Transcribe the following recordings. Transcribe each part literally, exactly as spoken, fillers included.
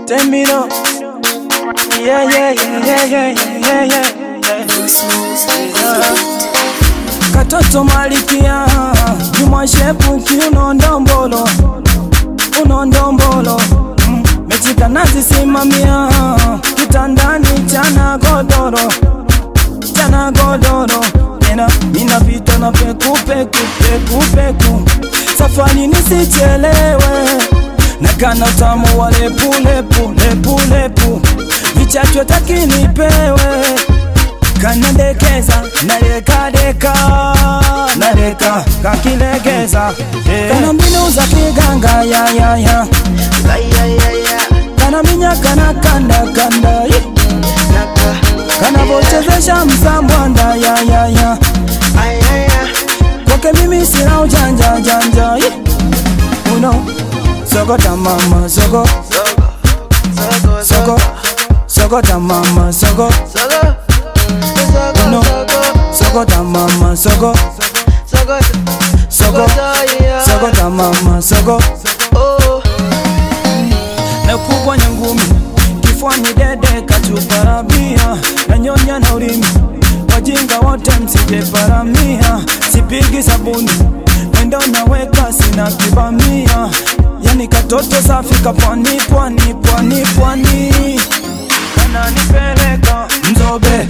Temino. Yeah, yeah, yeah, yeah, yeah, yeah, yeah, yeah. Katoto malikia, Juma shepu kiuno ndombolo, uno ndombolo. mm. Mechika nazi simamia, kitandani chana godoro, chana godoro. Nena, mina pita na peku peku, peku peku. Safari nisichelewe, nakana utamu wa lepu lepu, lepu lepu. Vichacho taki nipewe, kanadekeza, nareka deka, nareka, kakilegeza. yeah. Kana mbinu za kiganga, ya ya ya, kana minya kana kanda kanda, yeah. Kana bochezesha msambwanda, ya ya ya, kwake mimi sina ujanja janja, yeah. Uno, sogota mama, sogo, sogo, sogota mama, sogo, uno, sogota mama, sogo, sogo, sogota mama, sogo. Na kubwa nyangumi, kifuani dede kachuparabia, na nyonya na urimi, wajinga wote msije paramia. Sipigi sabuni, mwendo naweka sina kibamia. Yani katoto safi kapwani, pwani, pwani, pwani. Kana nipeleka mzobe,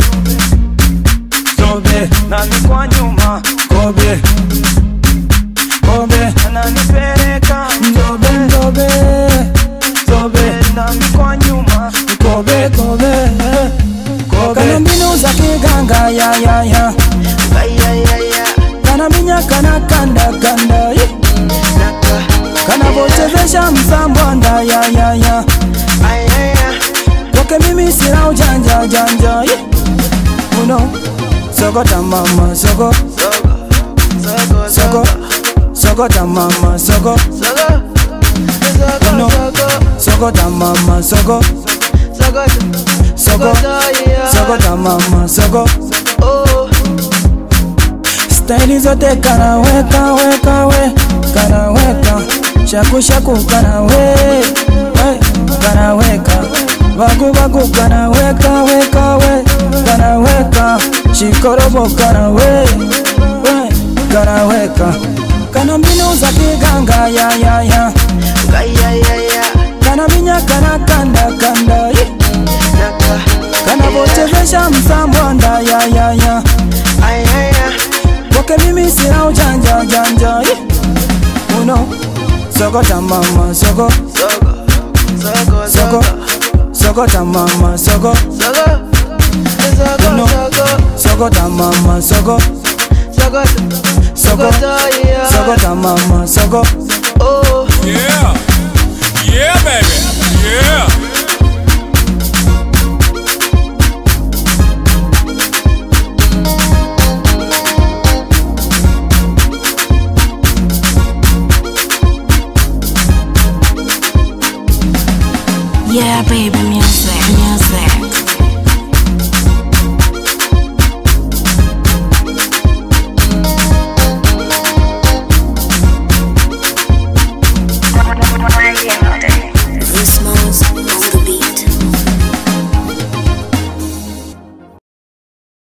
zobe, nani kwa nyuma, kobe, kobe. Kana nipeleka mzobe, mzobe, zobe, nani kwa nyuma, kobe, kobe, kobe. Kana mbinu za kiganga, ya ya ya, kana minya kana kanda kanda, yeah. Kana bochezesha msambwanda, ya ya ya, kwake mimi sina ujanja janja, yeah. Uno, sogota mama, sogo, sogo, sogota mama, sogo, uno, sogota mama, sogo, sogo, sogota mama, sogo. Staili zote kana weka weka we, kana weka shaku shaku kana we, we kana weka bagu bagu kana weka weka we, kana weka shikorobo kana we, we kana weka. Kana mbinu za kiganga, ya ya ya, kana minya kana kanda kanda, yeah. Kana bochezesha msambwanda, ya ya ya, kwake mimi sina ujanja janja, yeah. Uno, sogota mama, sogo, sogo, sogota mama, sogo, uno, sogota mama, sogo, sogo, sogota mama, sogo. Yeah, yeah baby, yeah. Yeah, baby.